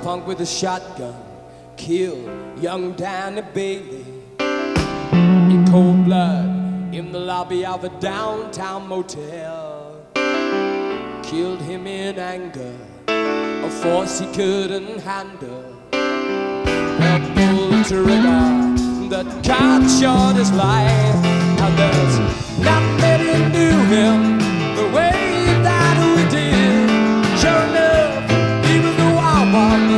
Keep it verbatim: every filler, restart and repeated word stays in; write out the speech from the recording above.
punk with a shotgun killed young Danny Bailey in cold blood in the lobby of a downtown motel. Killed him in anger, a force he couldn't handle. A pulled the trigger that cut short his life. Now there's